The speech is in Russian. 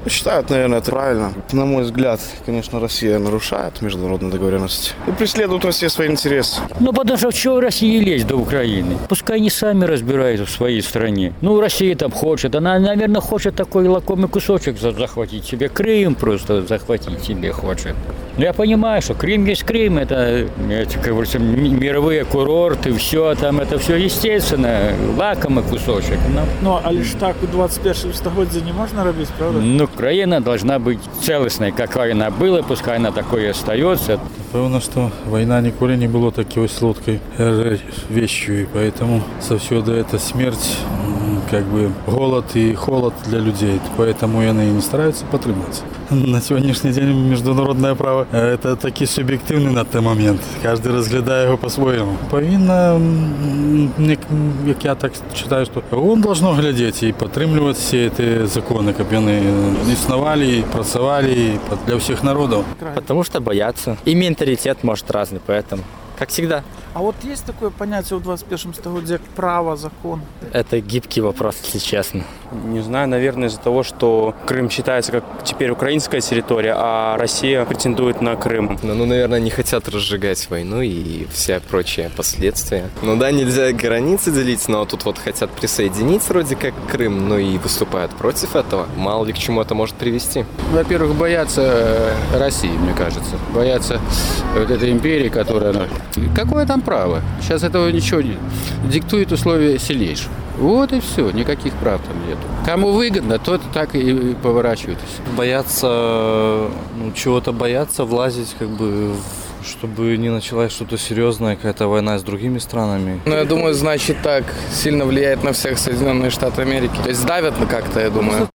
Считают, наверное, это правильно. На мой взгляд, конечно, Россия нарушает международные договоренности и преследует Россия свои интересы. Ну, потому что чего России лезть до Украины? Пускай они сами разбираются в своей стране. Ну, Россия там хочет. Она, наверное, хочет такой лакомый кусочек захватить себе. Крым просто захватить себе хочет. Но я понимаю, что Крым есть Крым. Это как говорится, мировые курорты, все там, это все естественно. Лакомый кусочек. Ну, але ж так у 21 стагоддзі не можна робити, правда? Ну, Украина должна быть целостной, какая она была, пускай она такой и остается. Певно, что война николи не была такой сладкой вещью, и поэтому совсюду это смерть, как бы голод и холод для людей. Поэтому они и не стараются подтриматься. На сегодняшний день международное право – это такий суб'єктивний на той момент. Кожен розглядає його по-своєму. Повинно, як я так вважаю, що ООН должно глядіти і підтримувати всі ці закони, щоб вони існували і працювали для всіх народів. Потому что боятся. И менталитет может разный, поэтому, как всегда. А от є таке поняття у 21 стагоддзі, як право, закон? Это гибкий вопрос, если честно. Не знаю, наверное, из-за того, что Крым считается как теперь украинская территория, а Россия претендует на Крым. Ну, наверное, не хотят разжигать войну и все прочие последствия. Ну да, нельзя границы делить, но тут вот хотят присоединить вроде как Крым, но и выступают против этого. Мало ли к чему это может привести. Во-первых, боятся России, мне кажется. Боятся вот этой империи, которая... Какое там право? Сейчас этого ничего не... Диктует условия сильнейшего. Вот и все, никаких прав там нету. Кому выгодно, тот так и поворачивается. Боятся, чего-то боятся, влазить как бы чтобы не началась что-то серьезное, какая-то война с другими странами. Ну, я думаю, значит, так сильно влияет на всех Соединенные Штаты Америки. То есть давят как-то, я думаю.